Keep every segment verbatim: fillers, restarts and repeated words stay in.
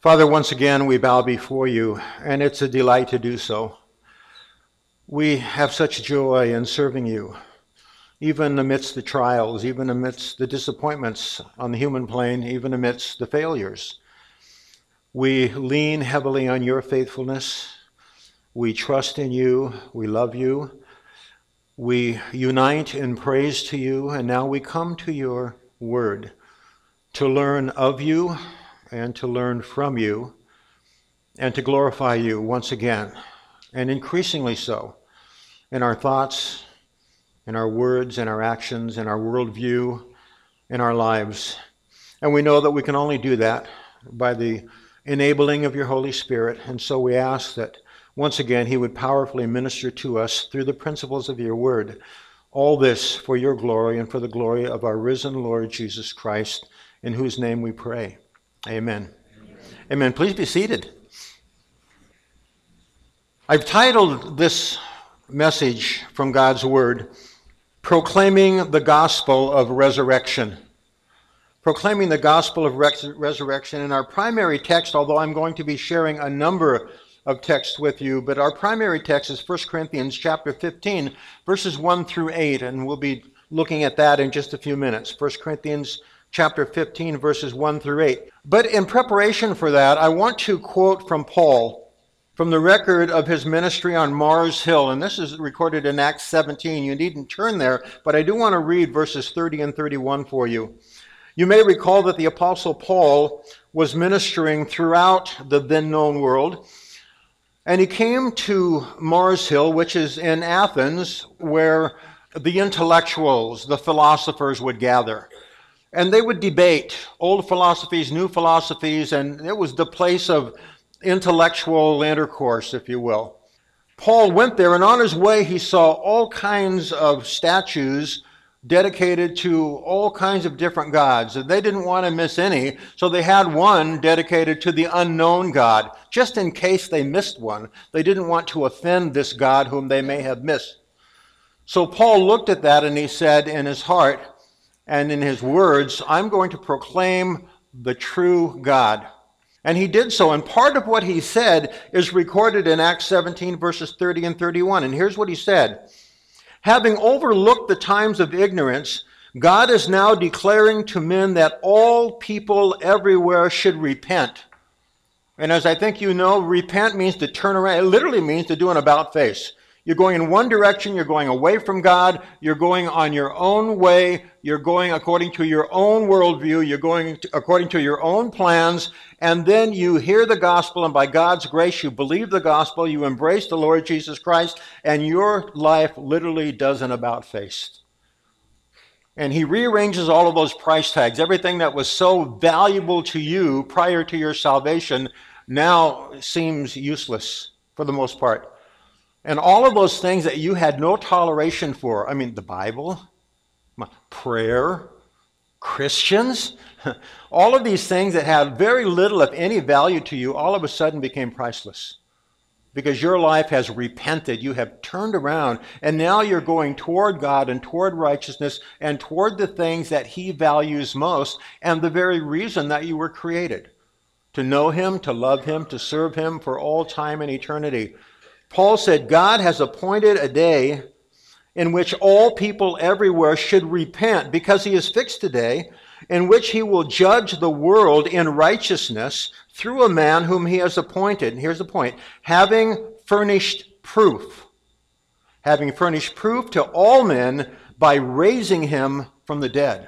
Father, once again we bow before you, and it's a delight to do so. We have such joy in serving you, even amidst the trials, even amidst the disappointments on the human plane, even amidst the failures. We lean heavily on your faithfulness. We trust in you. We love you. We unite in praise to you, and now we come to your word to learn of you and to learn from you and to glorify you once again, and increasingly so in our thoughts, in our words, in our actions, in our worldview, in our lives. And we know that we can only do that by the enabling of your Holy Spirit, and so we ask that once again he would powerfully minister to us through the principles of your word. All this for your glory and for the glory of our risen Lord Jesus Christ, in whose name we pray. Amen. Amen. Amen. Please be seated. I've titled this message from God's word, Proclaiming the Gospel of Resurrection. Proclaiming the Gospel of Res- Resurrection. In our primary text, although I'm going to be sharing a number of texts with you, but our primary text is First Corinthians chapter fifteen, verses one through eight, and we'll be looking at that in just a few minutes. First Corinthians chapter fifteen, verses one through eight. But in preparation for that, I want to quote from Paul, from the record of his ministry on Mars Hill, and this is recorded in Acts seventeen. You needn't turn there, but I do want to read verses thirty and thirty-one for you. You may recall that the Apostle Paul was ministering throughout the then-known world, and he came to Mars Hill, which is in Athens, where the intellectuals, the philosophers would gather. And they would debate old philosophies, new philosophies, and it was the place of intellectual intercourse, if you will. Paul went there, and on his way he saw all kinds of statues dedicated to all kinds of different gods. And they didn't want to miss any, so they had one dedicated to the unknown God, just in case they missed one. They didn't want to offend this God whom they may have missed. So Paul looked at that and he said in his heart and in his words, I'm going to proclaim the true God. And he did so, and part of what he said is recorded in Acts seventeen, verses thirty and thirty-one. And here's what he said. Having overlooked the times of ignorance, God is now declaring to men that all people everywhere should repent. And as I think you know, repent means to turn around. It literally means to do an about face. You're going in one direction, you're going away from God, you're going on your own way, you're going according to your own worldview, you're going to, according to your own plans, and then you hear the gospel, and by God's grace you believe the gospel, you embrace the Lord Jesus Christ, and your life literally does an about face. And he rearranges all of those price tags. Everything that was so valuable to you prior to your salvation now seems useless for the most part. And all of those things that you had no toleration for, I mean, the Bible, prayer, Christians, all of these things that had very little, if any, value to you, all of a sudden became priceless. Because your life has repented, you have turned around, and now you're going toward God and toward righteousness and toward the things that he values most, and the very reason that you were created. To know him, to love him, to serve him for all time and eternity. Paul said, God has appointed a day in which all people everywhere should repent, because he has fixed a day in which he will judge the world in righteousness through a man whom he has appointed. And here's the point. Having furnished proof. Having furnished proof to all men by raising him from the dead.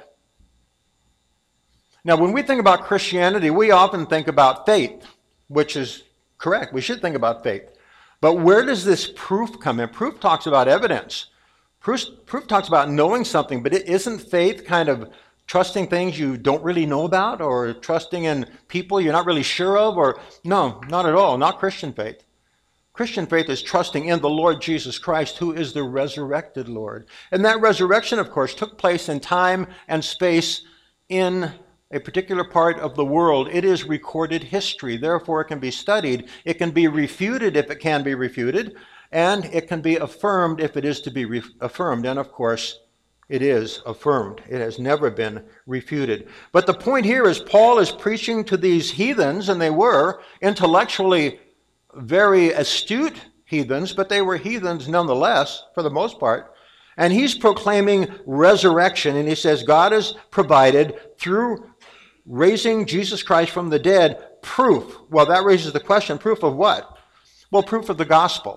Now, when we think about Christianity, we often think about faith, which is correct. We should think about faith. But where does this proof come in? Proof talks about evidence. Proof, proof talks about knowing something, but it isn't faith kind of trusting things you don't really know about, or trusting in people you're not really sure of? Or no, not at all, not Christian faith. Christian faith is trusting in the Lord Jesus Christ, who is the resurrected Lord. And that resurrection, of course, took place in time and space in a particular part of the world. It is recorded history. Therefore, it can be studied. It can be refuted if it can be refuted. And it can be affirmed if it is to be re- affirmed. And, of course, It is affirmed. It has never been refuted. But the point here is Paul is preaching to these heathens, and they were intellectually very astute heathens, but they were heathens nonetheless, for the most part. And he's proclaiming resurrection, and he says God has provided, through raising Jesus Christ from the dead, proof. Well, that raises the question, proof of what? Well, proof of the gospel.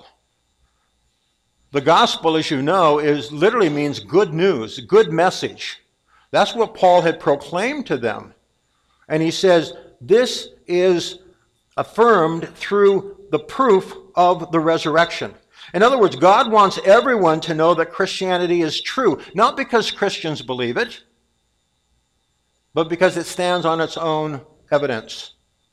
The gospel, as you know, is literally means good news, good message. That's what Paul had proclaimed to them. And he says, this is affirmed through the proof of the resurrection. In other words, God wants everyone to know that Christianity is true, not because Christians believe it, but because it stands on its own evidence.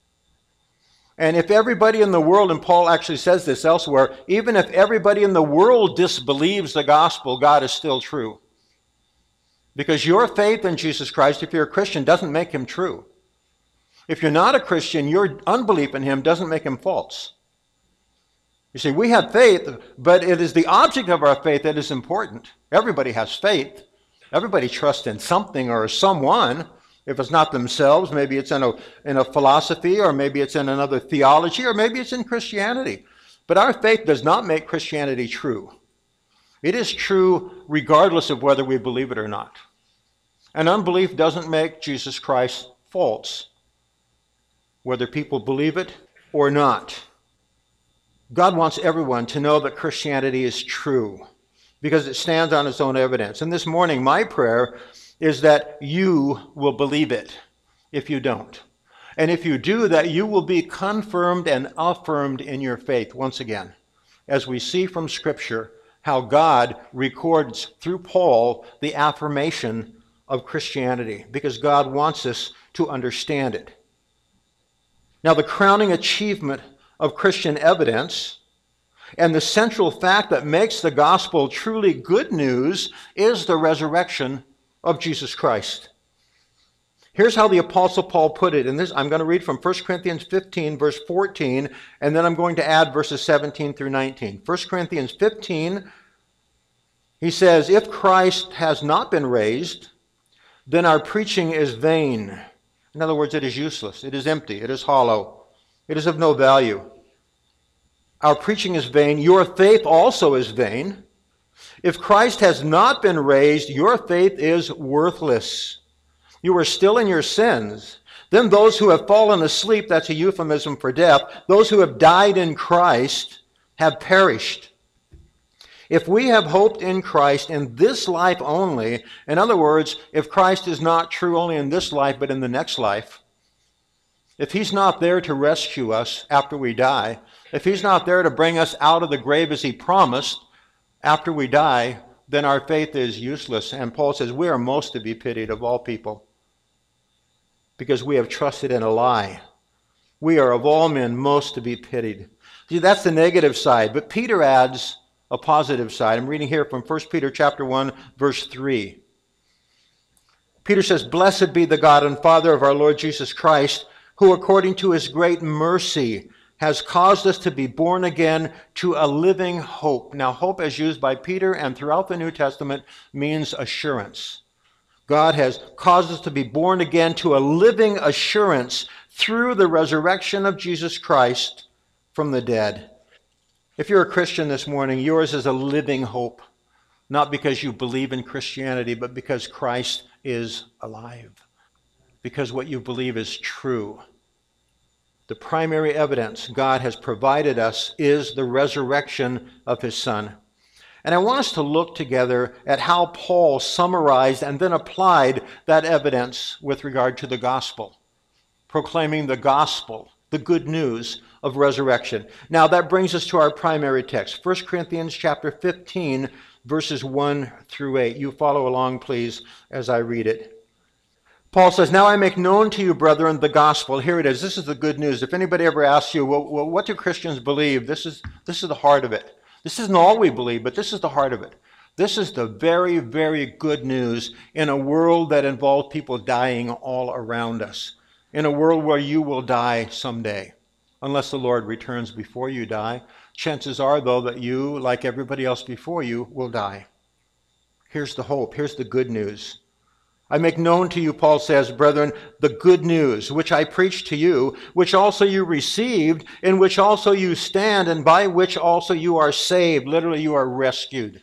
And if everybody in the world, and Paul actually says this elsewhere, even if everybody in the world disbelieves the gospel, God is still true. Because your faith in Jesus Christ, if you're a Christian, doesn't make him true. If you're not a Christian, your unbelief in him doesn't make him false. You see, we have faith, but it is the object of our faith that is important. Everybody has faith. Everybody trusts in something or someone. If it's not themselves, maybe it's in a, in a philosophy, or maybe it's in another theology, or maybe it's in Christianity. But our faith does not make Christianity true. It is true regardless of whether we believe it or not. And unbelief doesn't make Jesus Christ false, whether people believe it or not. God wants everyone to know that Christianity is true because it stands on its own evidence. And this morning, my prayer is that you will believe it if you don't. And if you do, that you will be confirmed and affirmed in your faith once again, as we see from Scripture how God records through Paul the affirmation of Christianity, because God wants us to understand it. Now, the crowning achievement of Christian evidence and the central fact that makes the gospel truly good news is the resurrection of Jesus Christ. Here's how the Apostle Paul put it. And this, I'm going to read from First Corinthians fifteen, verse fourteen, and then I'm going to add verses seventeen through nineteen. First Corinthians fifteen, he says, if Christ has not been raised, then our preaching is vain. In other words, it is useless. It is empty. It is hollow. It is of no value. Our preaching is vain. Your faith also is vain. If Christ has not been raised, your faith is worthless. You are still in your sins. Then those who have fallen asleep, that's a euphemism for death, those who have died in Christ have perished. If we have hoped in Christ in this life only, in other words, if Christ is not true only in this life but in the next life, if he's not there to rescue us after we die, if he's not there to bring us out of the grave as he promised after we die, then our faith is useless. And Paul says we are most to be pitied of all people because we have trusted in a lie. We are of all men most to be pitied. See, that's the negative side. But Peter adds a positive side. I'm reading here from First Peter chapter one, verse three. Peter says, blessed be the God and Father of our Lord Jesus Christ, who according to his great mercy has caused us to be born again to a living hope. Now, hope as used by Peter and throughout the New Testament means assurance. God has caused us to be born again to a living assurance through the resurrection of Jesus Christ from the dead. If you're a Christian this morning, yours is a living hope, not because you believe in Christianity, but because Christ is alive, because what you believe is true. The primary evidence God has provided us is the resurrection of his Son. And I want us to look together at how Paul summarized and then applied that evidence with regard to the gospel, proclaiming the gospel, the good news of resurrection. Now that brings us to our primary text, First Corinthians chapter fifteen, verses one through eight. You follow along, please, as I read it. Paul says, now I make known to you, brethren, the gospel. Here it is. This is the good news. If anybody ever asks you, well, well, what do Christians believe? This is, this is the heart of it. This isn't all we believe, but this is the heart of it. This is the very, very good news in a world that involves people dying all around us, in a world where you will die someday, unless the Lord returns before you die. Chances are, though, that you, like everybody else before you, will die. Here's the hope. Here's the good news. I make known to you, Paul says, brethren, the good news, which I preached to you, which also you received, in which also you stand, and by which also you are saved. Literally, you are rescued.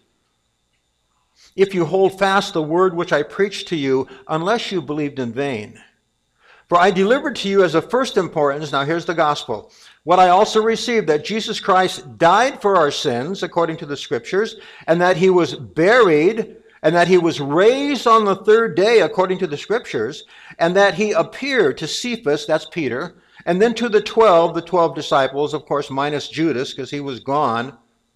If you hold fast the word which I preached to you, unless you believed in vain. For I delivered to you as of first importance, now here's the gospel, what I also received, that Jesus Christ died for our sins, according to the Scriptures, and that he was buried, and that he was raised on the third day, according to the Scriptures, and that he appeared to Cephas, that's Peter, and then to the twelve, the twelve disciples, of course, minus Judas, because he was gone.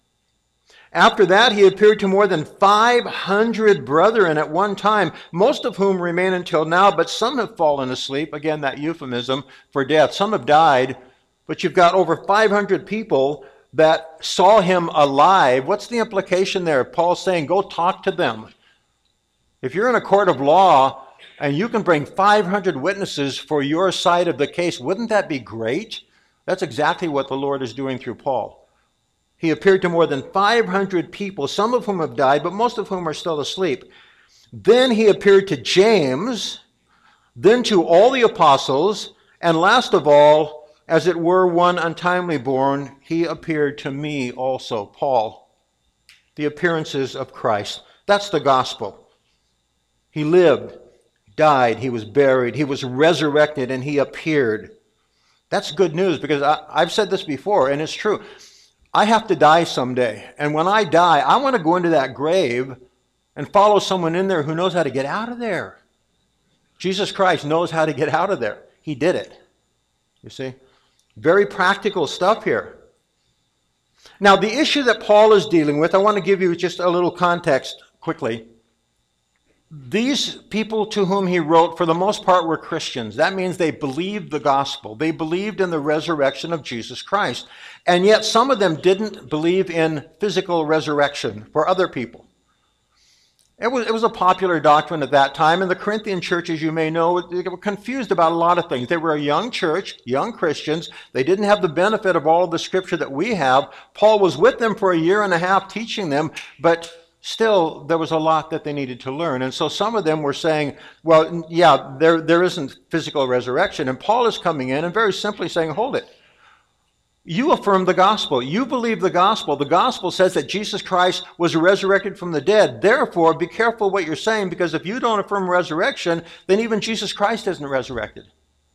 After that, he appeared to more than five hundred brethren at one time, most of whom remain until now, but some have fallen asleep. Again, that euphemism for death. Some have died, but you've got over five hundred people that saw him alive. What's the implication there? Paul's saying, go talk to them. If you're in a court of law and you can bring five hundred witnesses for your side of the case, wouldn't that be great? That's exactly what the Lord is doing through Paul. He appeared to more than five hundred people, some of whom have died, but most of whom are still asleep. Then he appeared to James, then to all the apostles, and last of all, as it were one untimely born, he appeared to me also, Paul. The appearances of Christ. That's the gospel. He lived, died, he was buried, he was resurrected, and he appeared. That's good news, because I, I've said this before, and it's true. I have to die someday. And when I die, I want to go into that grave and follow someone in there who knows how to get out of there. Jesus Christ knows how to get out of there. He did it. You see? Very practical stuff here. Now, the issue that Paul is dealing with, I want to give you just a little context quickly. These people to whom he wrote, for the most part, were Christians. That means they believed the gospel. They believed in the resurrection of Jesus Christ. And yet some of them didn't believe in physical resurrection for other people. It was, it was a popular doctrine at that time, and the Corinthian church, as you may know, they were confused about a lot of things. They were a young church, young Christians. They didn't have the benefit of all of the scripture that we have. Paul was with them for a year and a half teaching them, but still, there was a lot that they needed to learn. And so some of them were saying, well, yeah, there, there isn't physical resurrection. And Paul is coming in and very simply saying, hold it. You affirm the gospel. You believe the gospel. The gospel says that Jesus Christ was resurrected from the dead. Therefore, be careful what you're saying, because if you don't affirm resurrection, then even Jesus Christ isn't resurrected.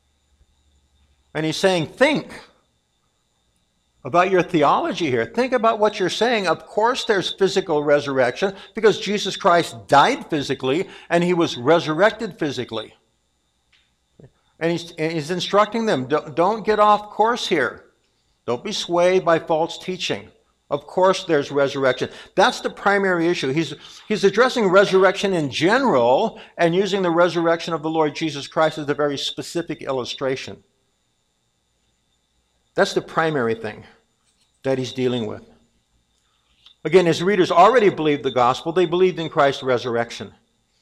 And he's saying, think about your theology here. Think about what you're saying. Of course there's physical resurrection, because Jesus Christ died physically and he was resurrected physically. And he's, and he's instructing them, don't, don't get off course here. Don't be swayed by false teaching. Of course there's resurrection. That's the primary issue. He's, he's addressing resurrection in general and using the resurrection of the Lord Jesus Christ as a very specific illustration. That's the primary thing that he's dealing with. Again, his readers already believed the gospel. They believed in Christ's resurrection.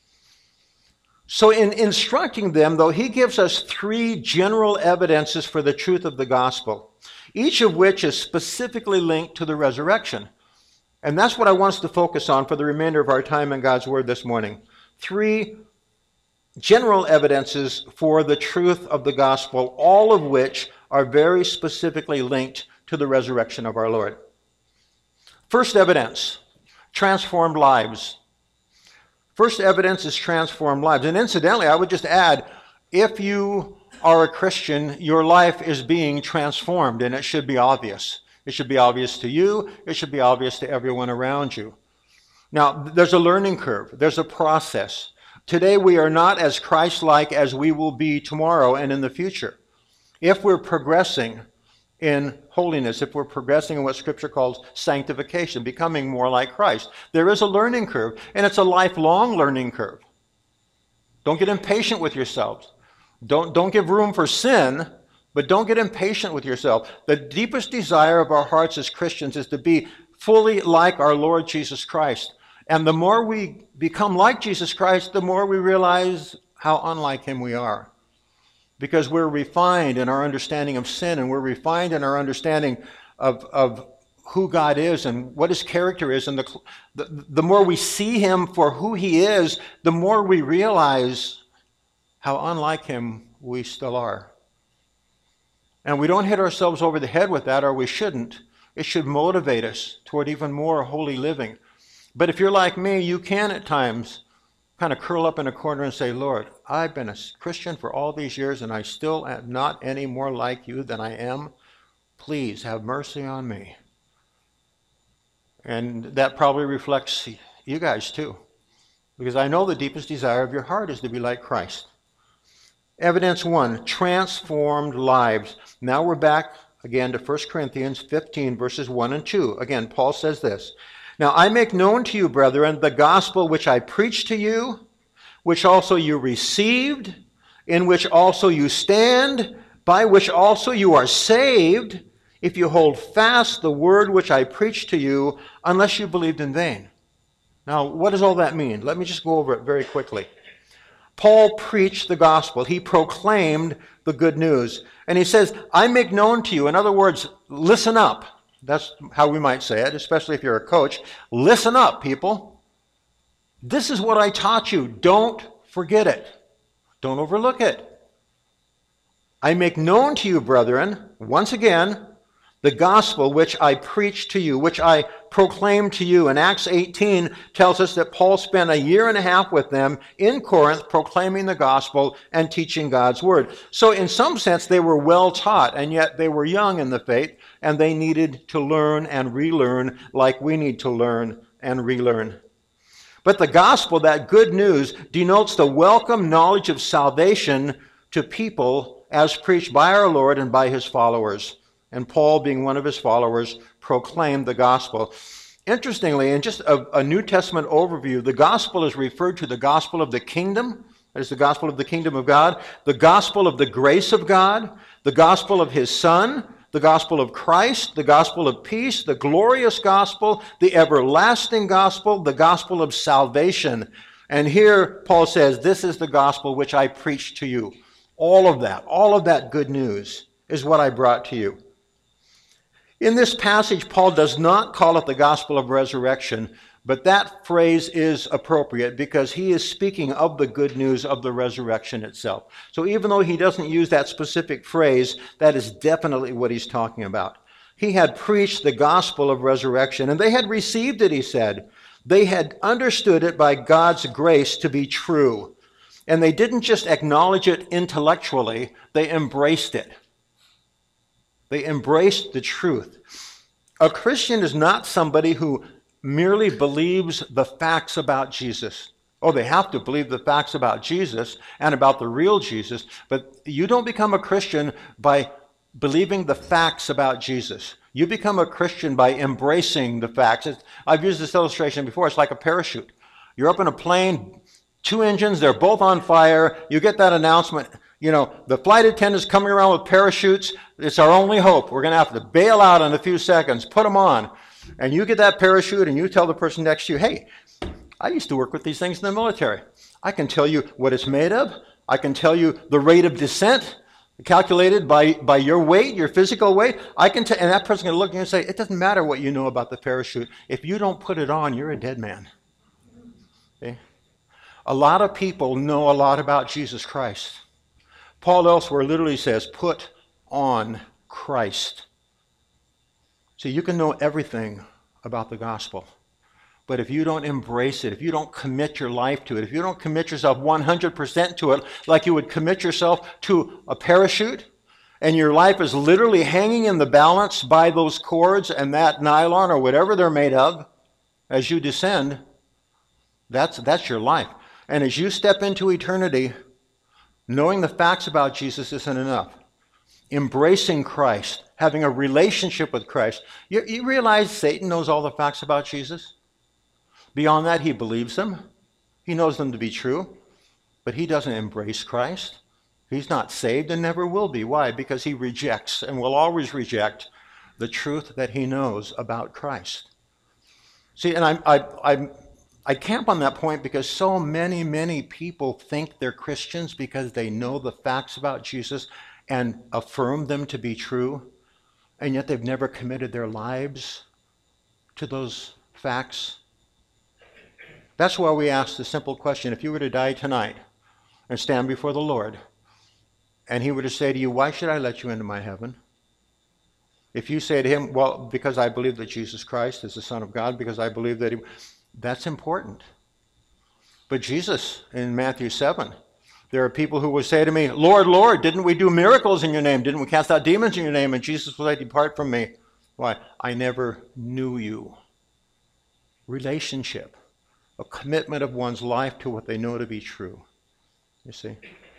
So in instructing them, though, he gives us three general evidences for the truth of the gospel, each of which is specifically linked to the resurrection. And that's what I want us to focus on for the remainder of our time in God's Word this morning. Three general evidences for the truth of the gospel, all of which are very specifically linked to the resurrection of our Lord. First evidence, transformed lives. First evidence is transformed lives. And incidentally, I would just add, if you are a Christian, your life is being transformed, and it should be obvious. It should be obvious to you. It should be obvious to everyone around you. Now, there's a learning curve. There's a process. Today, we are not as Christ-like as we will be tomorrow and in the future. If we're progressing in holiness, if we're progressing in what Scripture calls sanctification, becoming more like Christ, there is a learning curve, and it's a lifelong learning curve. Don't get impatient with yourselves. Don't, don't give room for sin, but don't get impatient with yourself. The deepest desire of our hearts as Christians is to be fully like our Lord Jesus Christ. And the more we become like Jesus Christ, the more we realize how unlike him we are. Because we're refined in our understanding of sin, and we're refined in our understanding of, of who God is and what his character is, and the, the, the more we see him for who he is, the more we realize how unlike him we still are. And we don't hit ourselves over the head with that, or we shouldn't. It should motivate us toward even more holy living. But if you're like me, you can at times kind of curl up in a corner and say, Lord, I've been a Christian for all these years and I still am not any more like you than I am. Please have mercy on me. And that probably reflects you guys too, because I know the deepest desire of your heart is to be like Christ. Evidence one, transformed lives. Now we're back again to First Corinthians fifteen, verses one and two. Again, Paul says this. Now I make known to you, brethren, the gospel which I preached to you, which also you received, in which also you stand, by which also you are saved, if you hold fast the word which I preached to you, unless you believed in vain. Now, what does all that mean? Let me just go over it very quickly. Paul preached the gospel. He proclaimed the good news. And he says, I make known to you. In other words, listen up. That's how we might say it, especially if you're a coach. Listen up, people. This is what I taught you. Don't forget it. Don't overlook it. I make known to you, brethren, once again, the gospel which I preached to you, which I proclaimed to you. And Acts eighteen tells us that Paul spent a year and a half with them in Corinth proclaiming the gospel and teaching God's word. So in some sense, they were well taught, and yet they were young in the faith, and they needed to learn and relearn like we need to learn and relearn. But the gospel, that good news, denotes the welcome knowledge of salvation to people as preached by our Lord and by his followers. And Paul, being one of his followers, proclaimed the gospel. Interestingly, in just a, a New Testament overview, the gospel is referred to the gospel of the kingdom. That is the gospel of the kingdom of God, the gospel of the grace of God, the gospel of his Son, the gospel of Christ, the gospel of peace, the glorious gospel, the everlasting gospel, the gospel of salvation. And here Paul says, this is the gospel which I preached to you. All of that, all of that good news is what I brought to you. In this passage, Paul does not call it the gospel of resurrection, but that phrase is appropriate because he is speaking of the good news of the resurrection itself. So even though he doesn't use that specific phrase, that is definitely what he's talking about. He had preached the gospel of resurrection, and they had received it, he said. They had understood it by God's grace to be true. And they didn't just acknowledge it intellectually, they embraced it. They embraced the truth. A Christian is not somebody who merely believes the facts about Jesus. Oh, they have to believe the facts about Jesus and about the real Jesus, but you don't become a Christian by believing the facts about Jesus. You become a Christian by embracing the facts. It's, I've used this illustration before. It's like a parachute. You're up in a plane, two engines, they're both on fire. You get that announcement. You know, the flight attendant's coming around with parachutes. It's our only hope. We're going to have to bail out in a few seconds. Put them on. And you get that parachute and you tell the person next to you, hey, I used to work with these things in the military. I can tell you what it's made of. I can tell you the rate of descent calculated by, by your weight, your physical weight. I can tell, and that person's going to look at you and say, it doesn't matter what you know about the parachute. If you don't put it on, you're a dead man. Okay? A lot of people know a lot about Jesus Christ. Paul elsewhere literally says, put on Christ. See, you can know everything about the gospel, but if you don't embrace it, if you don't commit your life to it, if you don't commit yourself one hundred percent to it, like you would commit yourself to a parachute, and your life is literally hanging in the balance by those cords and that nylon or whatever they're made of, as you descend, that's, that's your life. And as you step into eternity, knowing the facts about Jesus isn't enough. Embracing Christ, having a relationship with Christ. You, you realize Satan knows all the facts about Jesus? Beyond that, he believes them. He knows them to be true, but he doesn't embrace Christ. He's not saved and never will be. Why? Because he rejects and will always reject the truth that he knows about Christ. See, and I, I, I, I camp on that point because so many, many people think they're Christians because they know the facts about Jesus and affirm them to be true, and yet they've never committed their lives to those facts? That's why we ask the simple question, if you were to die tonight and stand before the Lord, and he were to say to you, why should I let you into my heaven? If you say to him, well, because I believe that Jesus Christ is the Son of God, because I believe that he... That's important. But Jesus, in Matthew seven, there are people who will say to me, Lord, Lord, didn't we do miracles in your name? Didn't we cast out demons in your name? And Jesus will say, depart from me. Why? I never knew you. Relationship. A commitment of one's life to what they know to be true. You see?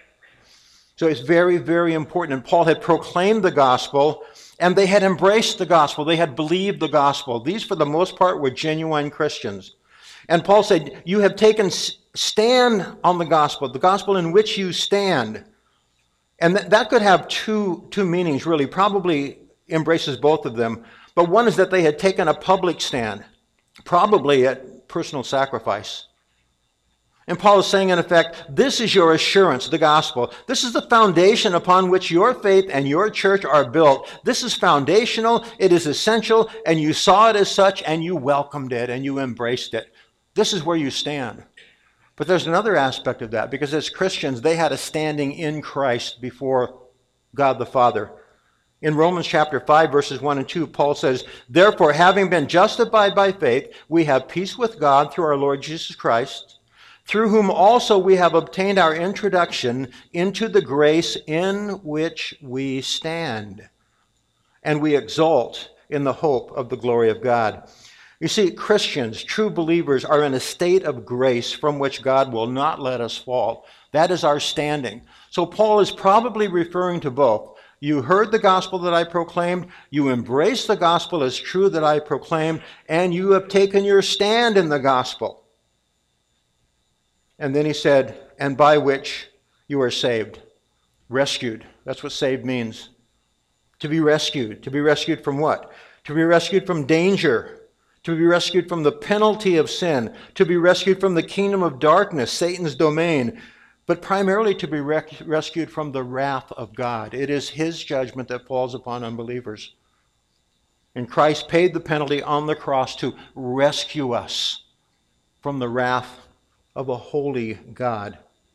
So it's very, very important. And Paul had proclaimed the gospel, and they had embraced the gospel. They had believed the gospel. These, for the most part, were genuine Christians. And Paul said, you have taken stand on the gospel, the gospel in which you stand. And th- that could have two, two meanings, really. Probably embraces both of them. But one is that they had taken a public stand, probably at personal sacrifice. And Paul is saying, in effect, this is your assurance, the gospel. This is the foundation upon which your faith and your church are built. This is foundational, it is essential, and you saw it as such, and you welcomed it, and you embraced it. This is where you stand. But there's another aspect of that, because as Christians, they had a standing in Christ before God the Father. In Romans chapter five, verses one and two, Paul says, therefore, having been justified by faith, we have peace with God through our Lord Jesus Christ, through whom also we have obtained our introduction into the grace in which we stand. And we exult in the hope of the glory of God. You see, Christians, true believers, are in a state of grace from which God will not let us fall. That is our standing. So Paul is probably referring to both. You heard the gospel that I proclaimed, you embraced the gospel as true that I proclaimed, and you have taken your stand in the gospel. And then he said, and by which you are saved, rescued. That's what saved means. To be rescued. To be rescued from what? To be rescued from danger. To be rescued from the penalty of sin. To be rescued from the kingdom of darkness, Satan's domain. But primarily to be rec- rescued from the wrath of God. It is his judgment that falls upon unbelievers. And Christ paid the penalty on the cross to rescue us from the wrath of a holy God.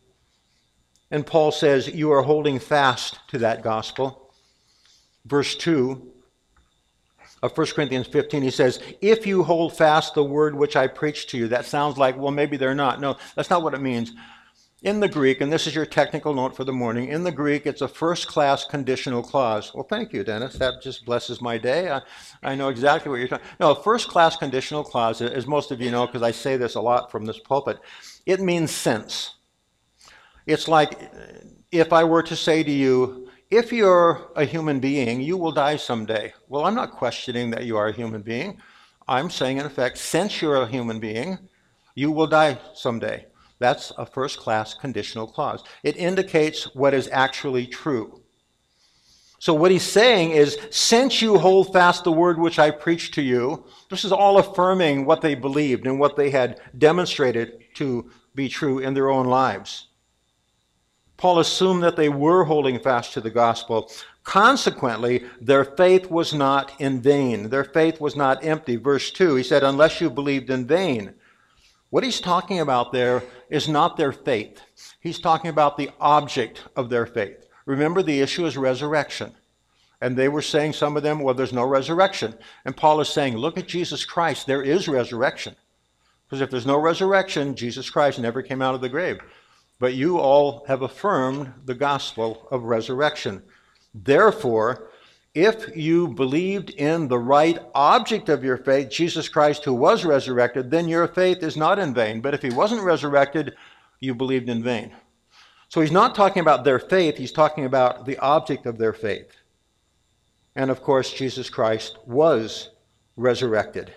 And Paul says, you are holding fast to that gospel. Verse two of First Corinthians fifteen, he says, if you hold fast the word which I preached to you. That sounds like, well, maybe they're not. No, that's not what it means. In the Greek, and this is your technical note for the morning, in the Greek, it's a first-class conditional clause. Well, thank you, Dennis. That just blesses my day. I, I know exactly what you're talking about. No, a first-class conditional clause, as most of you know, because I say this a lot from this pulpit, it means since. It's like if I were to say to you, if you're a human being, you will die someday. Well, I'm not questioning that you are a human being. I'm saying, in effect, since you're a human being, you will die someday. That's a first-class conditional clause. It indicates what is actually true. So what he's saying is, since you hold fast the word which I preached to you, this is all affirming what they believed and what they had demonstrated to be true in their own lives. Paul assumed that they were holding fast to the gospel. Consequently, their faith was not in vain. Their faith was not empty. Verse two, he said, unless you believed in vain. What he's talking about there is not their faith. He's talking about the object of their faith. Remember, the issue is resurrection. And they were saying, some of them, well, there's no resurrection. And Paul is saying, look at Jesus Christ. There is resurrection. Because if there's no resurrection, Jesus Christ never came out of the grave. But you all have affirmed the gospel of resurrection. Therefore, if you believed in the right object of your faith, Jesus Christ who was resurrected, then your faith is not in vain. But if he wasn't resurrected, you believed in vain. So he's not talking about their faith, he's talking about the object of their faith. And of course, Jesus Christ was resurrected.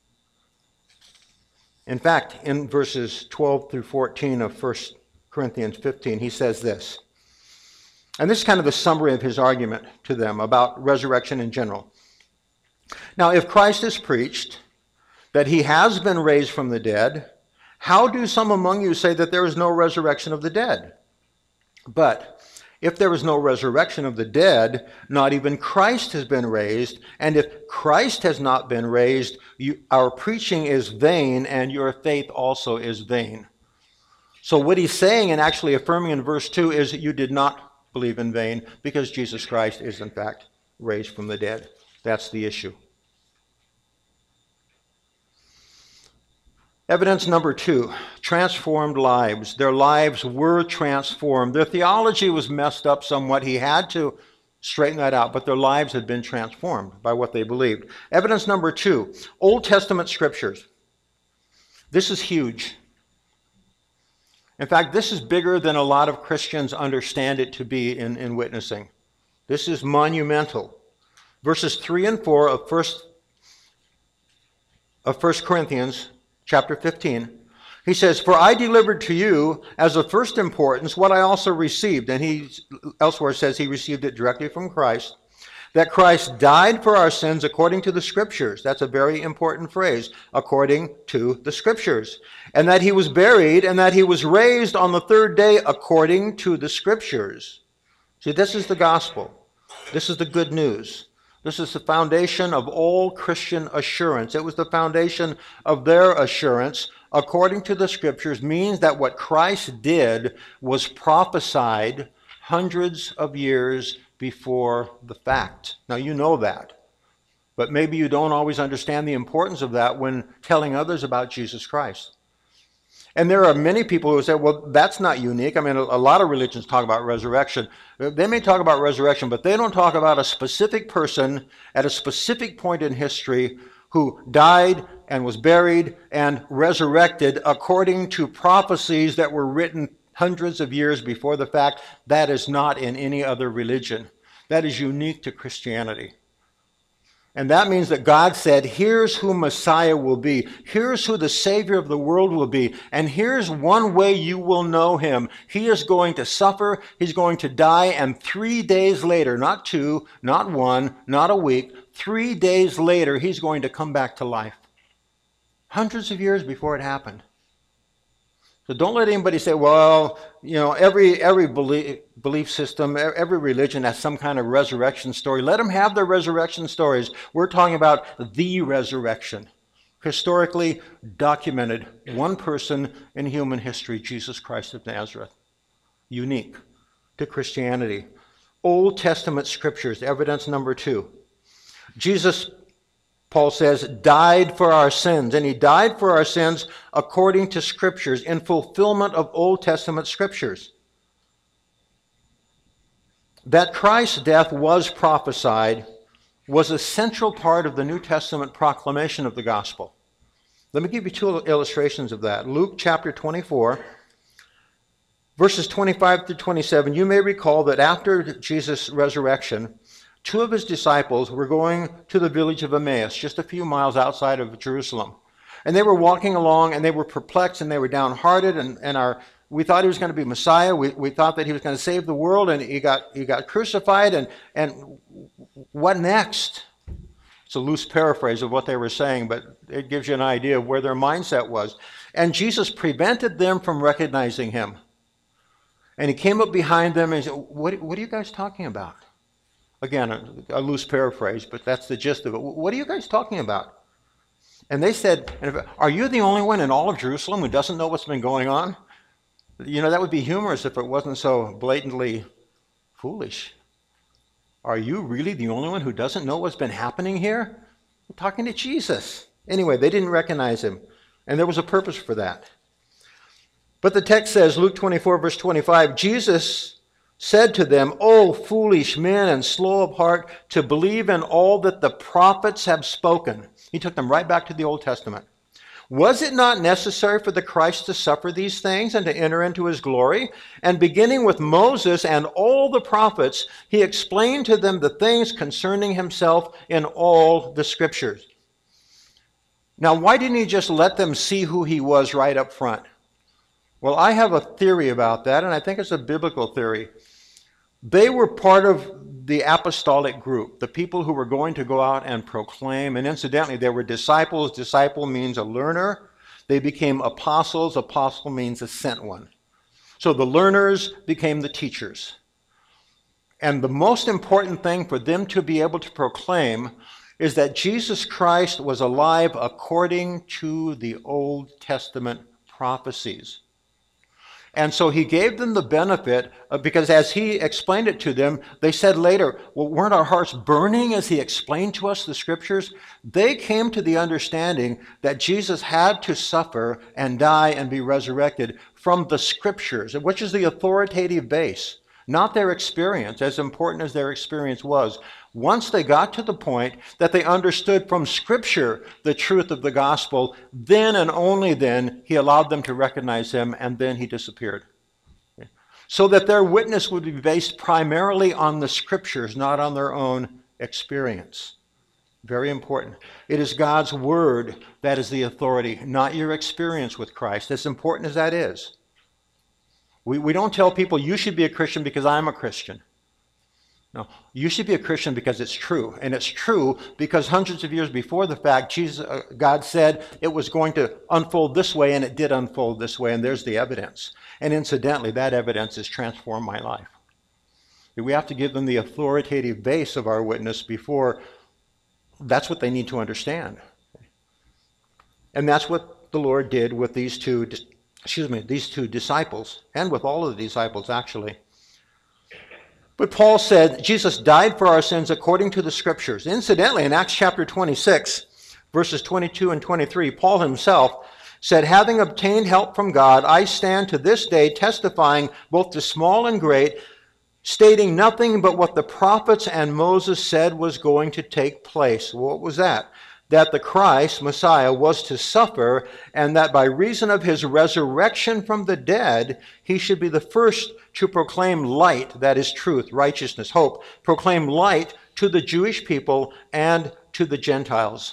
In fact, in verses twelve through fourteen of First Corinthians fifteen, he says this. And this is kind of the summary of his argument to them about resurrection in general. Now, if Christ is preached that he has been raised from the dead, how do some among you say that there is no resurrection of the dead? But If there is no resurrection of the dead, not even Christ has been raised. And if Christ has not been raised, you, our preaching is vain, and your faith also is vain. So what he's saying and actually affirming in verse two is that you did not believe in vain, because Jesus Christ is in fact raised from the dead. That's the issue. Evidence number two, transformed lives. Their lives were transformed. Their theology was messed up somewhat. He had to straighten that out, but their lives had been transformed by what they believed. Evidence number two, Old Testament scriptures. This is huge. In fact, this is bigger than a lot of Christians understand it to be in, in witnessing. This is monumental. Verses three and four of First of First Corinthians chapter fifteen, he says, "For I delivered to you as of first importance what I also received." And he elsewhere says he received it directly from Christ. That Christ died for our sins according to the Scriptures. That's a very important phrase, according to the Scriptures. And that he was buried, and that he was raised on the third day according to the Scriptures. See, this is the gospel. This is the good news. This is the foundation of all Christian assurance. It was the foundation of their assurance. According to the Scriptures means that what Christ did was prophesied hundreds of years before the fact. Now, you know that, but maybe you don't always understand the importance of that when telling others about Jesus Christ. And there are many people who say, well, that's not unique. I mean, a, a lot of religions talk about resurrection. They may talk about resurrection, but they don't talk about a specific person at a specific point in history who died and was buried and resurrected according to prophecies that were written hundreds of years before the fact. That is not in any other religion. That is unique to Christianity. And that means that God said, here's who Messiah will be. Here's who the Savior of the world will be. And here's one way you will know him. He is going to suffer. He's going to die. And three days later, not two, not one, not a week, three days later, he's going to come back to life. Hundreds of years before it happened. So don't let anybody say, well, you know, every every belief, belief system, every religion has some kind of resurrection story. Let them have their resurrection stories. We're talking about the resurrection. Historically documented, one person in human history, Jesus Christ of Nazareth. Unique to Christianity. Old Testament scriptures, evidence number two. Jesus, Paul says, died for our sins, and he died for our sins according to Scriptures, in fulfillment of Old Testament Scriptures. That Christ's death was prophesied was a central part of the New Testament proclamation of the gospel. Let me give you two illustrations of that. Luke chapter twenty-four, verses twenty-five through twenty-seven. You may recall that after Jesus' resurrection, two of his disciples were going to the village of Emmaus, just a few miles outside of Jerusalem. And they were walking along, and they were perplexed, and they were downhearted, and, and our, we thought he was going to be Messiah. We, we thought that he was going to save the world, and he got, he got crucified, and, and what next? It's a loose paraphrase of what they were saying, but it gives you an idea of where their mindset was. And Jesus prevented them from recognizing him. And he came up behind them and said, what, what are you guys talking about? Again, a, a loose paraphrase, but that's the gist of it. What are you guys talking about? And they said, are you the only one in all of Jerusalem who doesn't know what's been going on? You know, that would be humorous if it wasn't so blatantly foolish. Are you really the only one who doesn't know what's been happening here? We're talking to Jesus. Anyway, they didn't recognize him, and there was a purpose for that. But the text says, Luke twenty-four, verse twenty-five, Jesus said to them, O foolish men and slow of heart to believe in all that the prophets have spoken. He took them right back to the Old Testament. Was it not necessary for the Christ to suffer these things and to enter into his glory? And beginning with Moses and all the prophets, he explained to them the things concerning himself in all the scriptures. Now, why didn't he just let them see who he was right up front? Well, I have a theory about that, and I think it's a biblical theory. They were part of the apostolic group, the people who were going to go out and proclaim. And incidentally, they were disciples. Disciple means a learner. They became apostles. Apostle means a sent one. So the learners became the teachers. And the most important thing for them to be able to proclaim is that Jesus Christ was alive according to the Old Testament prophecies. And so he gave them the benefit of, because as he explained it to them, they said later, well, weren't our hearts burning as he explained to us the scriptures? They came to the understanding that Jesus had to suffer and die and be resurrected from the scriptures, which is the authoritative base, not their experience, as important as their experience was. Once they got to the point that they understood from Scripture the truth of the gospel, then and only then he allowed them to recognize him, and then he disappeared. So that their witness would be based primarily on the Scriptures, not on their own experience. Very important. It is God's word that is the authority, not your experience with Christ, as important as that is. We, we don't tell people, you should be a Christian because I'm a Christian. No, you should be a Christian because it's true. And it's true because hundreds of years before the fact, Jesus, uh, God said it was going to unfold this way, and it did unfold this way, and there's the evidence. And incidentally, that evidence has transformed my life. We have to give them the authoritative base of our witness before that's what they need to understand. And that's what the Lord did with these two, excuse me, these two disciples, and with all of the disciples actually. But Paul said Jesus died for our sins according to the Scriptures. Incidentally, in Acts chapter twenty-six, verses twenty-two and twenty-three, Paul himself said, having obtained help from God, I stand to this day testifying both to small and great, stating nothing but what the prophets and Moses said was going to take place. What was that? That the Christ, Messiah, was to suffer, and that by reason of his resurrection from the dead, he should be the first to proclaim light, that is truth, righteousness, hope, proclaim light to the Jewish people and to the Gentiles.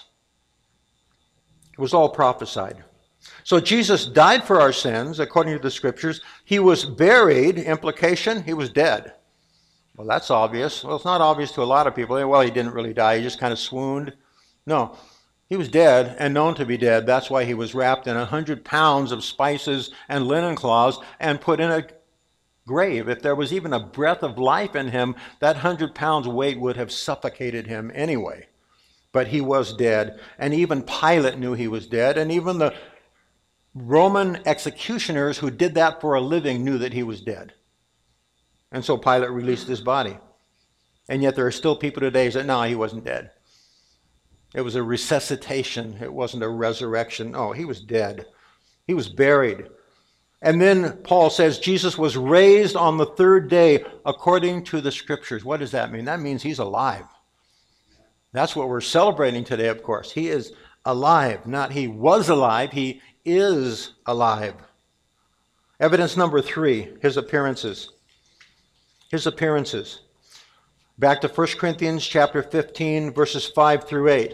It was all prophesied. So Jesus died for our sins, according to the Scriptures. He was buried, implication, he was dead. Well, that's obvious. Well, it's not obvious to a lot of people. Well, he didn't really die, he just kind of swooned. No, he was dead and known to be dead. That's why he was wrapped in a hundred pounds of spices and linen cloths and put in a grave. If there was even a breath of life in him, that hundred pounds weight would have suffocated him anyway. But he was dead, and even Pilate knew he was dead, and even the Roman executioners who did that for a living knew that he was dead. And so Pilate released his body. And yet there are still people today who say, no, he wasn't dead. It was a resuscitation. It wasn't a resurrection. No, he was dead. He was buried. And then Paul says Jesus was raised on the third day according to the Scriptures. What does that mean? That means he's alive. That's what we're celebrating today, of course. He is alive. Not he was alive. He is alive. Evidence number three, his appearances. His appearances. Back to First Corinthians chapter fifteen, verses five through eight.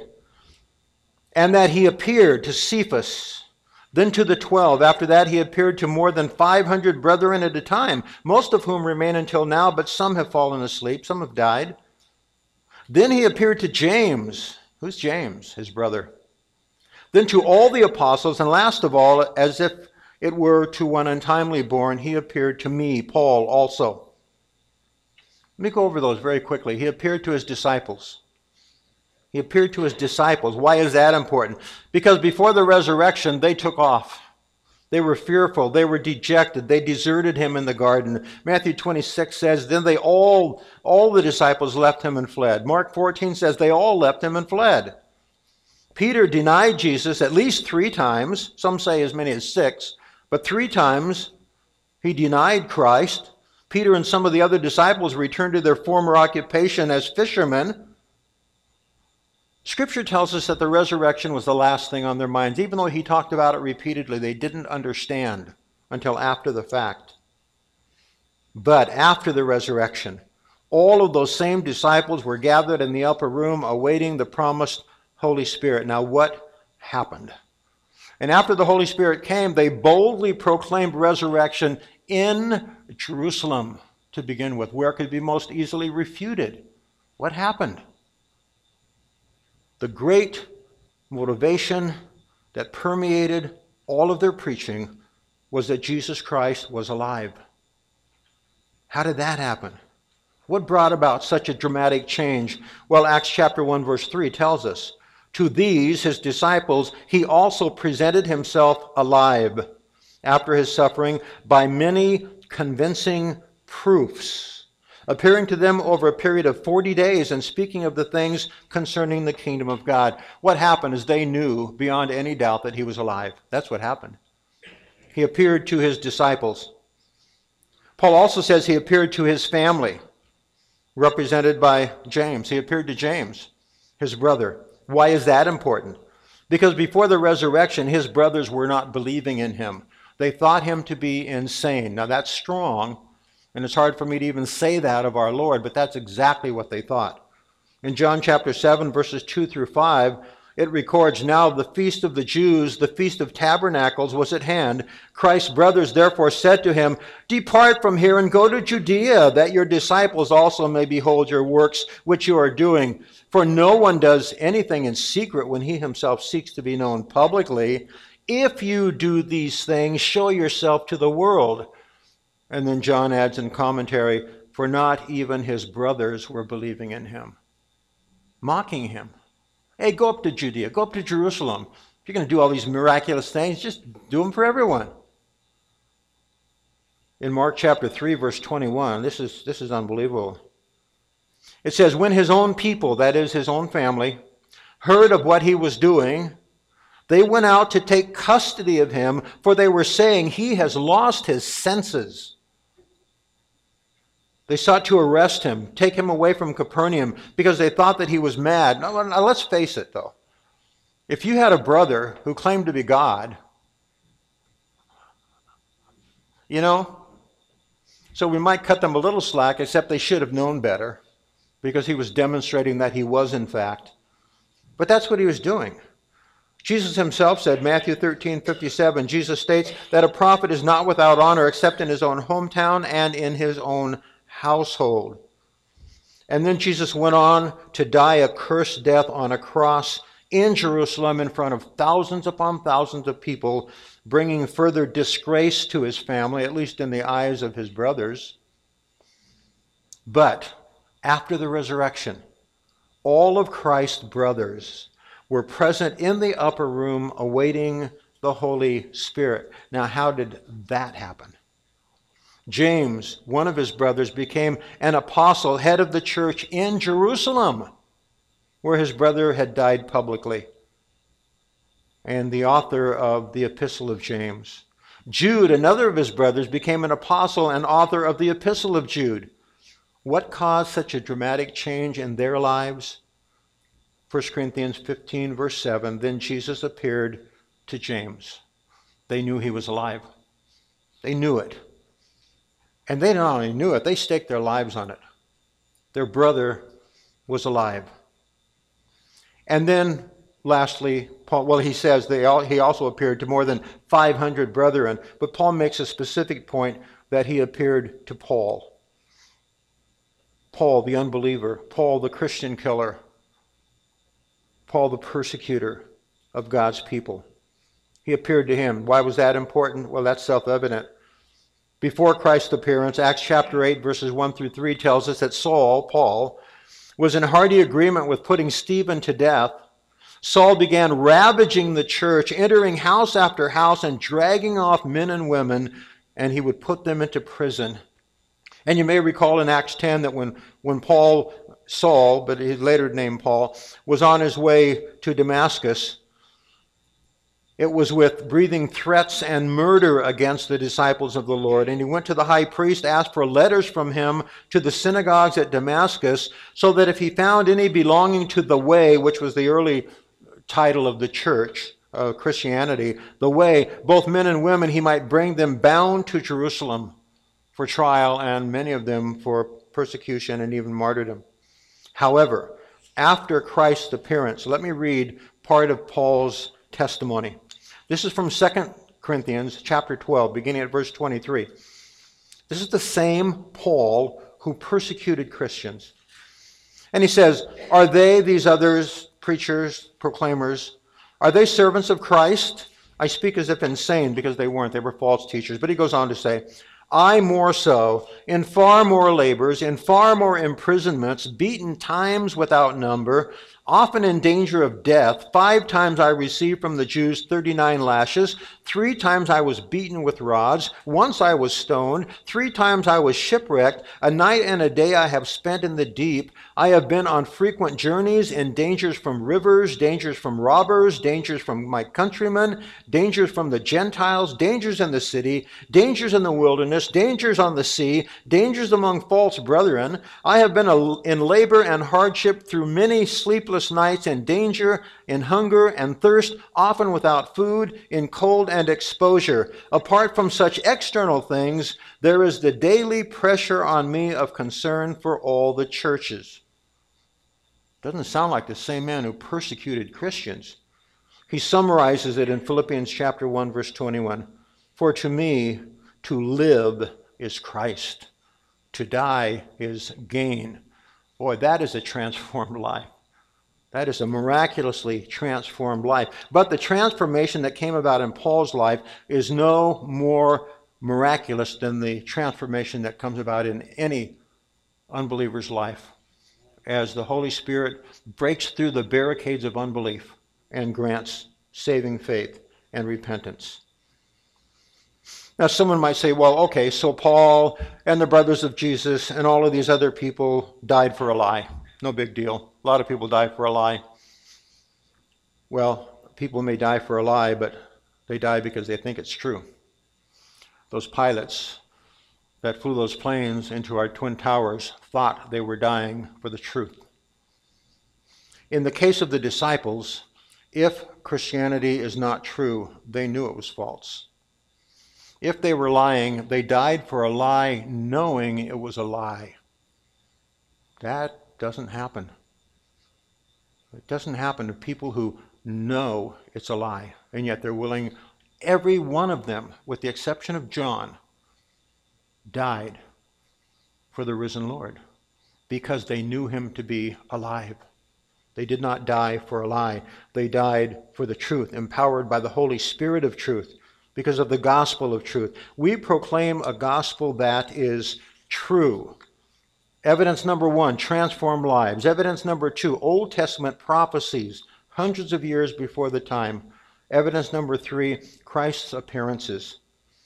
And that he appeared to Cephas, then to the twelve. After that he appeared to more than five hundred brethren at a time, most of whom remain until now, but some have fallen asleep, some have died. Then he appeared to James. Who's James? His brother. Then to all the apostles, and last of all, as if it were to one untimely born, he appeared to me, Paul, also. Let me go over those very quickly. He appeared to his disciples. He appeared to his disciples. Why is that important? Because before the resurrection, they took off. They were fearful. They were dejected. They deserted him in the garden. Matthew twenty-six says, then they all, all the disciples left him and fled. Mark fourteen says they all left him and fled. Peter denied Jesus at least three times. Some say as many as six. But three times he denied Christ. Peter and some of the other disciples returned to their former occupation as fishermen. Scripture tells us that the resurrection was the last thing on their minds. Even though he talked about it repeatedly, they didn't understand until after the fact. But after the resurrection, all of those same disciples were gathered in the upper room awaiting the promised Holy Spirit. Now what happened? And after the Holy Spirit came, they boldly proclaimed resurrection in Jerusalem to begin with, where it could be most easily refuted. What happened? The great motivation that permeated all of their preaching was that Jesus Christ was alive. How did that happen? What brought about such a dramatic change? Well, Acts chapter one, verse three tells us, to these, his disciples, he also presented himself alive after his suffering by many convincing proofs, appearing to them over a period of forty days and speaking of the things concerning the kingdom of God. What happened is they knew beyond any doubt that he was alive. That's what happened. He appeared to his disciples. Paul also says he appeared to his family, represented by James. He appeared to James, his brother. Why is that important? Because before the resurrection, his brothers were not believing in him. They thought him to be insane. Now that's strong, and it's hard for me to even say that of our Lord, but that's exactly what they thought. In John chapter seven, verses two through five, it records, now the feast of the Jews, the feast of tabernacles, was at hand. Christ's brothers therefore said to him, depart from here and go to Judea, that your disciples also may behold your works which you are doing. For no one does anything in secret when he himself seeks to be known publicly. If you do these things, show yourself to the world. And then John adds in commentary, for not even his brothers were believing in him, mocking him. Hey, go up to Judea, go up to Jerusalem. If you're going to do all these miraculous things, just do them for everyone. In Mark chapter three, verse twenty-one, this is, this is unbelievable. It says, when his own people, that is his own family, heard of what he was doing, they went out to take custody of him, for they were saying, he has lost his senses. They sought to arrest him, take him away from Capernaum, because they thought that he was mad. Now, now, let's face it, though. If you had a brother who claimed to be God, you know, so we might cut them a little slack, except they should have known better, because he was demonstrating that he was, in fact. But that's what he was doing. Jesus himself said, Matthew thirteen fifty-seven, Jesus states that a prophet is not without honor except in his own hometown and in his own household. And then Jesus went on to die a cursed death on a cross in Jerusalem in front of thousands upon thousands of people, bringing further disgrace to his family, at least in the eyes of his brothers. But after the resurrection, all of Christ's brothers were present in the upper room awaiting the Holy Spirit. Now, how did that happen? James, one of his brothers, became an apostle, head of the church in Jerusalem, where his brother had died publicly, and the author of the Epistle of James. Jude, another of his brothers, became an apostle and author of the Epistle of Jude. What caused such a dramatic change in their lives? First Corinthians fifteen, verse seven, then Jesus appeared to James. They knew he was alive. They knew it. And they not only knew it, they staked their lives on it. Their brother was alive. And then, lastly, Paul, well, he says they all, he also appeared to more than five hundred brethren, but Paul makes a specific point that he appeared to Paul. Paul, the unbeliever, Paul, the Christian killer, Paul, the persecutor of God's people. He appeared to him. Why was that important? Well, that's self-evident. Before Christ's appearance, Acts chapter eight, verses one through three tells us that Saul, Paul, was in hearty agreement with putting Stephen to death. Saul began ravaging the church, entering house after house and dragging off men and women, and he would put them into prison. And you may recall in Acts ten that when, when Paul, Saul, but he later named Paul, was on his way to Damascus, it was with breathing threats and murder against the disciples of the Lord. And he went to the high priest, asked for letters from him to the synagogues at Damascus, so that if he found any belonging to the way, which was the early title of the church, of Christianity, the way, both men and women, he might bring them bound to Jerusalem for trial, and many of them for persecution and even martyrdom. However, after Christ's appearance, let me read part of Paul's testimony. This is from Second Corinthians chapter twelve, beginning at verse twenty-three. This is the same Paul who persecuted Christians. And he says, are they, these others, preachers, proclaimers, are they servants of Christ? I speak as if insane, because they weren't. They were false teachers. But he goes on to say, I more so, in far more labors, in far more imprisonments, beaten times without number, often in danger of death. Five times I received from the Jews thirty-nine lashes. Three times I was beaten with rods. Once I was stoned. Three times I was shipwrecked. A night and a day I have spent in the deep. I have been on frequent journeys, in dangers from rivers, dangers from robbers, dangers from my countrymen, dangers from the Gentiles, dangers in the city, dangers in the wilderness, dangers on the sea, dangers among false brethren. I have been in labor and hardship through many sleepless nights, in danger, in hunger and thirst, often without food, in cold and exposure. Apart from such external things, there is the daily pressure on me of concern for all the churches. Doesn't sound like the same man who persecuted Christians. He summarizes it in Philippians chapter one, verse twenty-one. For to me, to live is Christ. To die is gain. Boy, that is a transformed life. That is a miraculously transformed life. But the transformation that came about in Paul's life is no more miraculous than the transformation that comes about in any unbeliever's life, as the Holy Spirit breaks through the barricades of unbelief and grants saving faith and repentance. Now, someone might say, well, okay, so Paul and the brothers of Jesus and all of these other people died for a lie. No big deal. A lot of people die for a lie. Well, people may die for a lie, but they die because they think it's true. Those pilots that flew those planes into our Twin Towers thought they were dying for the truth. In the case of the disciples, if Christianity is not true, they knew it was false. If they were lying, they died for a lie knowing it was a lie. That doesn't happen. It doesn't happen to people who know it's a lie, and yet they're willing, every one of them, with the exception of John, died for the risen Lord because they knew him to be alive. They did not die for a lie. They died for the truth, empowered by the Holy Spirit of truth, because of the gospel of truth. We proclaim a gospel that is true. Evidence number one, transformed lives. Evidence number two, Old Testament prophecies, hundreds of years before the time. Evidence number three, Christ's appearances.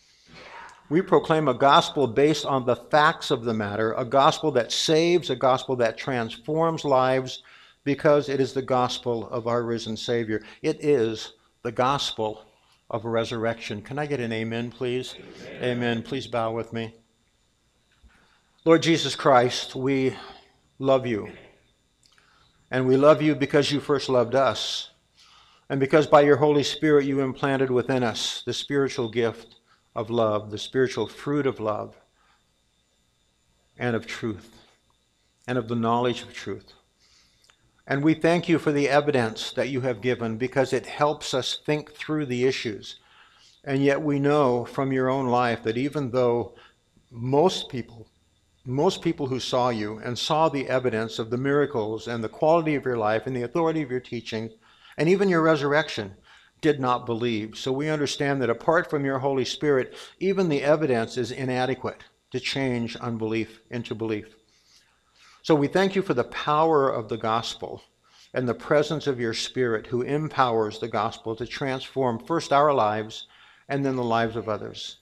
We proclaim a gospel based on the facts of the matter, a gospel that saves, a gospel that transforms lives, because it is the gospel of our risen Savior. It is the gospel of resurrection. Can I get an amen, please? Amen. Amen. Please bow with me. Lord Jesus Christ, we love you. And we love you because you first loved us. And because by your Holy Spirit you implanted within us the spiritual gift of love, the spiritual fruit of love, and of truth, and of the knowledge of truth. And we thank you for the evidence that you have given, because it helps us think through the issues. And yet we know from your own life that even though most people, most people who saw you and saw the evidence of the miracles and the quality of your life and the authority of your teaching, and even your resurrection, did not believe. So we understand that apart from your Holy Spirit, even the evidence is inadequate to change unbelief into belief. So we thank you for the power of the gospel and the presence of your Spirit, who empowers the gospel to transform first our lives and then the lives of others.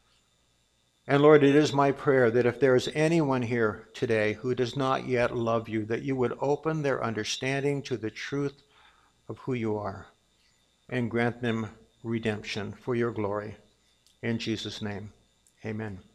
And Lord, it is my prayer that if there is anyone here today who does not yet love you, that you would open their understanding to the truth of who you are and grant them redemption for your glory. In Jesus' name, amen.